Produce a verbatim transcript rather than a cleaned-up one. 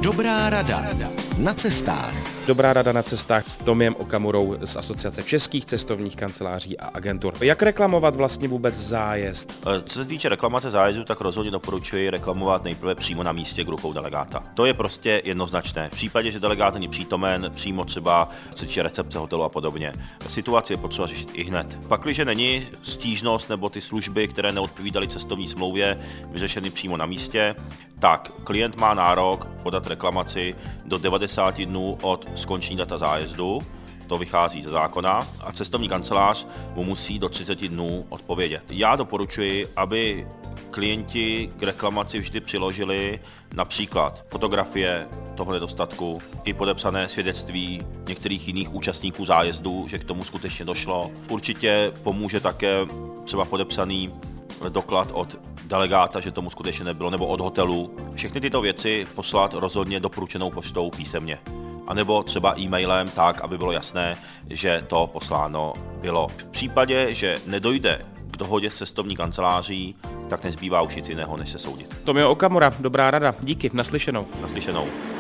Dobrá rada na cestách. Dobrá rada na cestách s Tomiem Okamurou z Asociace českých cestovních kanceláří a agentur. Jak reklamovat vlastně vůbec zájezd? Co se týče reklamace zájezdu, tak rozhodně doporučuji reklamovat nejprve přímo na místě k rukou delegáta. To je prostě jednoznačné. V případě, že delegát není přítomen, přímo třeba se týče recepce hotelu a podobně. Situaci je potřeba řešit i hned. Pakliže není stížnost nebo ty služby, které neodpovídaly cestovní smlouvě, vyřešeny přímo na místě, tak klient má nárok podat reklamaci do devadesáti dnů od skončení data zájezdu, to vychází ze zákona, a cestovní kancelář mu musí do třiceti dnů odpovědět. Já doporučuji, aby klienti k reklamaci vždy přiložili například fotografie toho nedostatku i podepsané svědectví některých jiných účastníků zájezdu, že k tomu skutečně došlo. Určitě pomůže také třeba podepsaný doklad od delegáta, že tomu skutečně nebylo, nebo od hotelu. Všechny tyto věci poslat rozhodně doporučenou poštou písemně. A nebo třeba e-mailem tak, aby bylo jasné, že to posláno bylo. V případě, že nedojde k dohodě s cestovní kanceláří, tak nezbývá už nic jiného, než se soudit. Tomio Okamura, dobrá rada. Díky, naslyšenou. Naslyšenou.